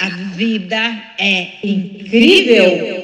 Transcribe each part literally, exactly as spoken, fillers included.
A vida é incrível!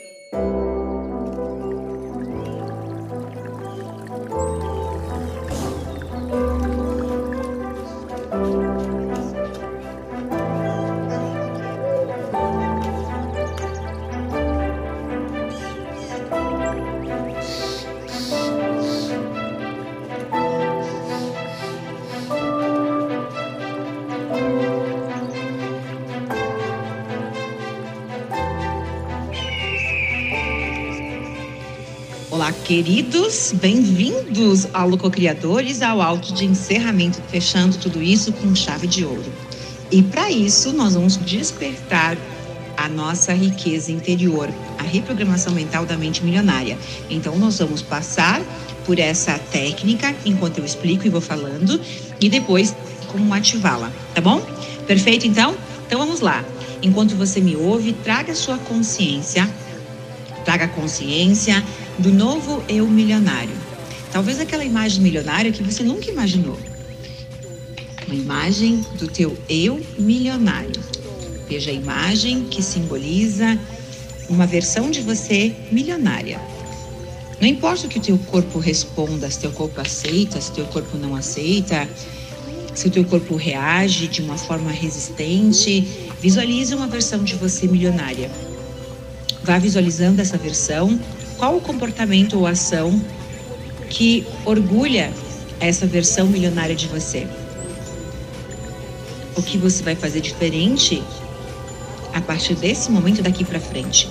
Olá, queridos, bem-vindos ao Lococriadores, ao áudio de encerramento, fechando tudo isso com chave de ouro. E para isso, nós vamos despertar a nossa riqueza interior, a reprogramação mental da mente milionária. Então, nós vamos passar por essa técnica, enquanto eu explico e vou falando, e depois como ativá-la, tá bom? Perfeito, então? Então, vamos lá. Enquanto você me ouve, traga sua consciência, traga consciência do novo eu milionário. Talvez aquela imagem milionária que você nunca imaginou. Uma imagem do teu eu milionário. Veja a imagem que simboliza uma versão de você milionária. Não importa o que o teu corpo responda, se teu corpo aceita, se teu corpo não aceita, se o teu corpo reage de uma forma resistente, visualize uma versão de você milionária. Vá visualizando essa versão. Qual o comportamento ou ação que orgulha essa versão milionária de você? O que você vai fazer diferente a partir desse momento daqui para frente?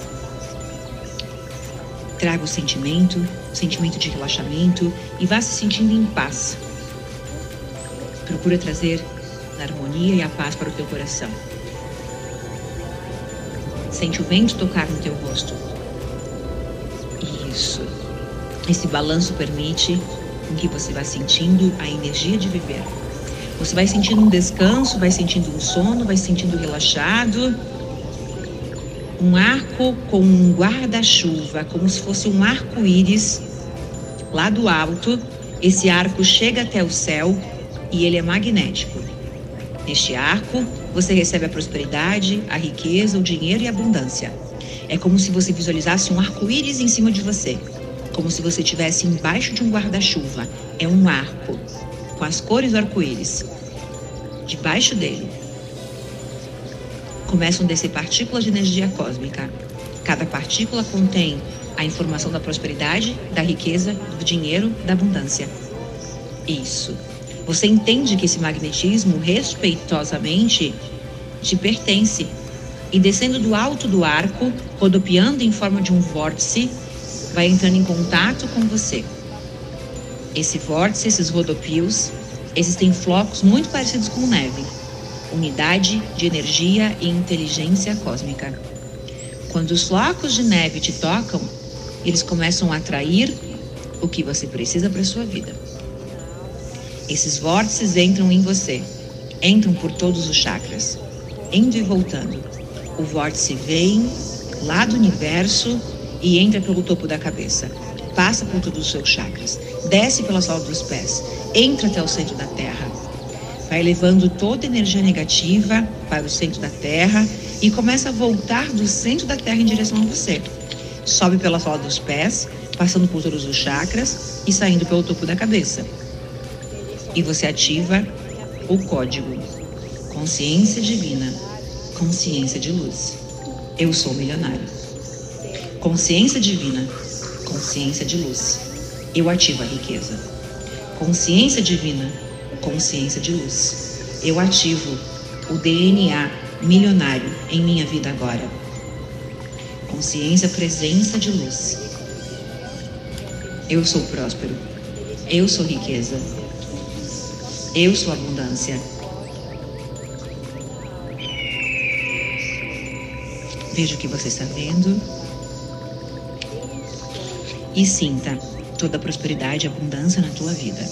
Traga o sentimento, o sentimento de relaxamento e vá se sentindo em paz. Procura trazer a harmonia e a paz para o teu coração. Sente o vento tocar no teu rosto. Isso. Esse balanço permite com que você vá sentindo a energia de viver. Você vai sentindo um descanso, vai sentindo um sono, vai sentindo relaxado. Um arco com um guarda-chuva, como se fosse um arco-íris lá do alto. Esse arco chega até o céu e ele é magnético. Neste arco, você recebe a prosperidade, a riqueza, o dinheiro e a abundância. É como se você visualizasse um arco-íris em cima de você. Como se você estivesse embaixo de um guarda-chuva. É um arco, com as cores do arco-íris. Debaixo dele, começam a descer partículas de energia cósmica. Cada partícula contém a informação da prosperidade, da riqueza, do dinheiro, da abundância. Isso. Você entende que esse magnetismo, respeitosamente, te pertence. E descendo do alto do arco, rodopiando em forma de um vórtice, vai entrando em contato com você. Esse vórtice, esses rodopios, esses têm flocos muito parecidos com neve. Unidade de energia e inteligência cósmica. Quando os flocos de neve te tocam, eles começam a atrair o que você precisa para a sua vida. Esses vórtices entram em você, entram por todos os chakras, indo e voltando. O vórtice vem lá do universo e entra pelo topo da cabeça. Passa por todos os seus chakras, desce pela sola dos pés, entra até o centro da Terra. Vai levando toda a energia negativa para o centro da Terra e começa a voltar do centro da Terra em direção a você. Sobe pela sola dos pés, passando por todos os chakras e saindo pelo topo da cabeça. E você ativa o código Consciência Divina, Consciência de Luz. Eu sou milionário. Consciência Divina, Consciência de Luz. Eu ativo a riqueza. Consciência Divina, Consciência de Luz. Eu ativo o D N A milionário em minha vida agora. Consciência, presença de luz. Eu sou próspero. Eu sou riqueza. Eu sou abundância. Veja o que você está vendo. E sinta toda a prosperidade e abundância na tua vida.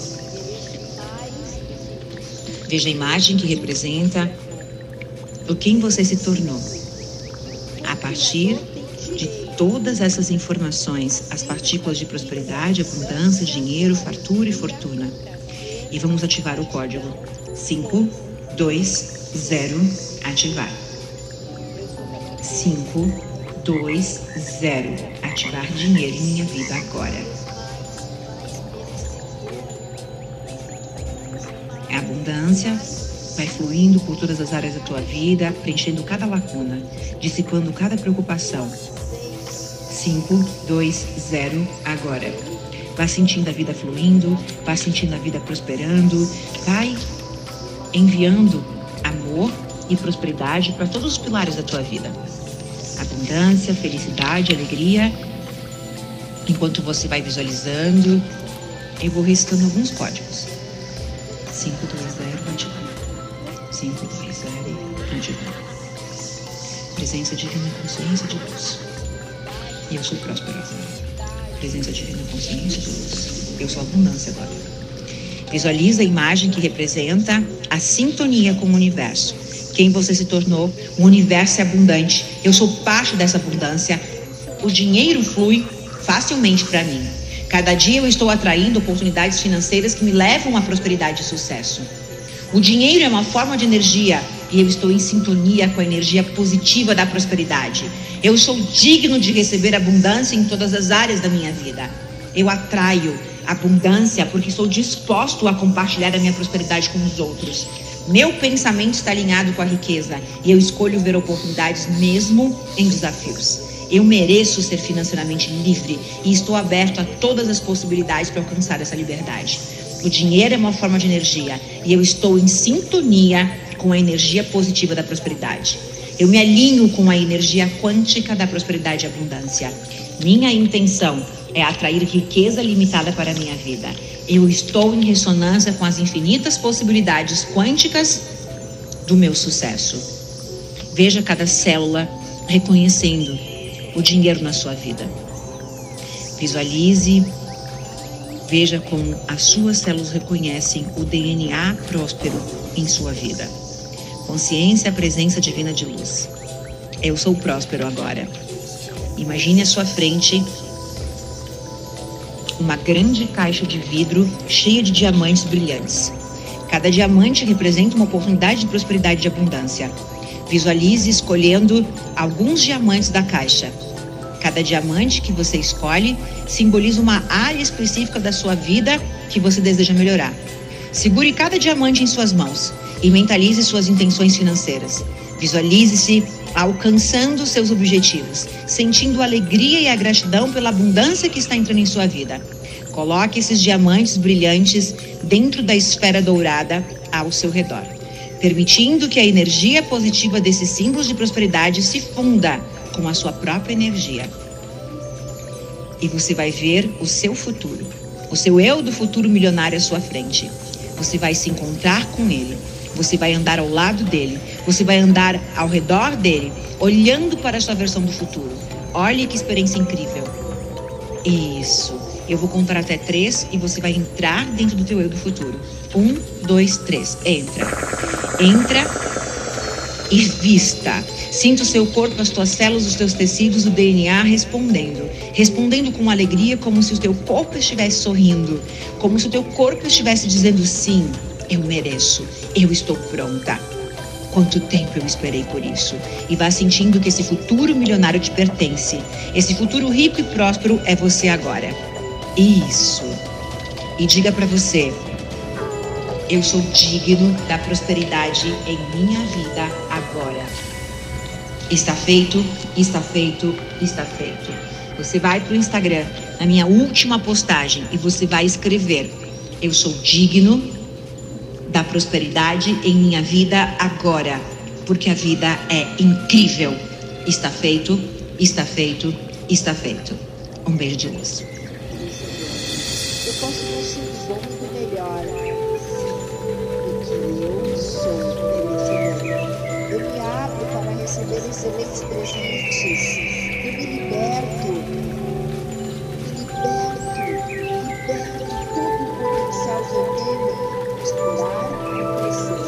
Veja a imagem que representa o quem você se tornou. A partir de todas essas informações, as partículas de prosperidade, abundância, dinheiro, fartura e fortuna. E vamos ativar o código cinco dois zero, ativar. cinco, dois, zero. Ativar dinheiro em minha vida agora. A abundância vai fluindo por todas as áreas da tua vida, preenchendo cada lacuna, dissipando cada preocupação. cinco, dois, zero, agora. Vá sentindo a vida fluindo, vá sentindo a vida prosperando, vai enviando amor e prosperidade para todos os pilares da tua vida. Abundância, felicidade, alegria. Enquanto você vai visualizando, eu vou recitando alguns códigos. cinco, dois, zero, ativar. cinco, dois, zero, ativar. Presença divina, consciência de luz. E eu sou próspero agora. Presença divina, consciência de luz. Eu sou abundância agora. Visualiza a imagem que representa a sintonia com o universo. Quem você se tornou, o universo é abundante. Eu sou parte dessa abundância. O dinheiro flui facilmente para mim. Cada dia eu estou atraindo oportunidades financeiras que me levam à prosperidade e sucesso. O dinheiro é uma forma de energia e eu estou em sintonia com a energia positiva da prosperidade. Eu sou digno de receber abundância em todas as áreas da minha vida. Eu atraio abundância porque estou disposto a compartilhar a minha prosperidade com os outros. Meu pensamento está alinhado com a riqueza e eu escolho ver oportunidades mesmo em desafios. Eu mereço ser financeiramente livre e estou aberto a todas as possibilidades para alcançar essa liberdade. O dinheiro é uma forma de energia e eu estou em sintonia com a energia positiva da prosperidade. Eu me alinho com a energia quântica da prosperidade e abundância. Minha intenção é atrair riqueza limitada para a minha vida. Eu estou em ressonância com as infinitas possibilidades quânticas do meu sucesso. Veja cada célula reconhecendo o dinheiro na sua vida. Visualize, veja como as suas células reconhecem o D N A próspero em sua vida. Consciência, presença divina de luz. Eu sou próspero agora. Imagine à sua frente uma grande caixa de vidro cheia de diamantes brilhantes. Cada diamante representa uma oportunidade de prosperidade e de abundância. Visualize escolhendo alguns diamantes da caixa. Cada diamante que você escolhe simboliza uma área específica da sua vida que você deseja melhorar. Segure cada diamante em suas mãos e mentalize suas intenções financeiras. Visualize-se alcançando seus objetivos, sentindo a alegria e a gratidão pela abundância que está entrando em sua vida. Coloque esses diamantes brilhantes dentro da esfera dourada ao seu redor, permitindo que a energia positiva desses símbolos de prosperidade se funda com a sua própria energia. E você vai ver o seu futuro, o seu eu do futuro milionário à sua frente. Você vai se encontrar com ele, você vai andar ao lado dele, você vai andar ao redor dele, olhando para a sua versão do futuro. Olhe que experiência incrível. Isso. Eu vou contar até três e você vai entrar dentro do teu eu do futuro. Um, dois, três. Entra. Entra e vista. Sinta o seu corpo, as tuas células, os teus tecidos, o D N A respondendo. Respondendo com alegria, como se o teu corpo estivesse sorrindo. Como se o teu corpo estivesse dizendo sim, eu mereço, eu estou pronta. Quanto tempo eu esperei por isso. E vá sentindo que esse futuro milionário te pertence. Esse futuro rico e próspero é você agora. Isso. E diga para você: eu sou digno da prosperidade em minha vida agora. Está feito, está feito, está feito. Você vai para o Instagram, na minha última postagem, e você vai escrever: eu sou digno da prosperidade em minha vida agora, porque a vida é incrível. Está feito, está feito, está feito. Um beijo de luz. Eu posso conseguir muito melhor do que eu sou merecedor. Eu me abro para receber excelentes presentes. Eu me liberto, me liberto, liberto todo o potencial que eu tenho de explorar e crescer.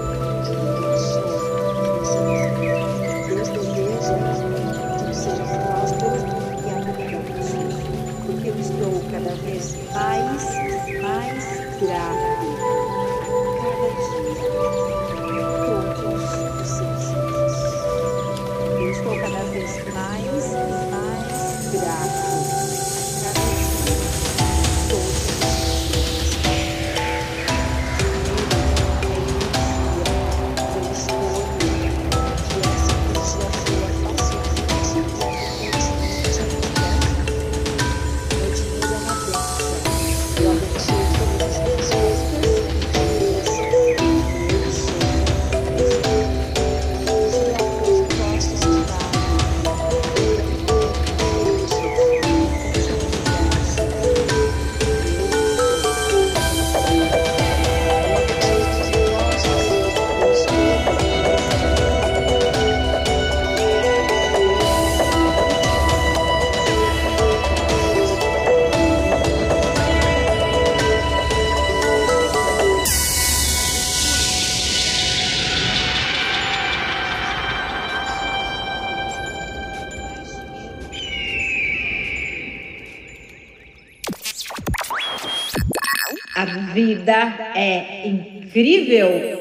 Eu sou merecedor. Deus deseja que eu seja próspero e abundante, porque eu estou cada vez mais, mais A vida é incrível.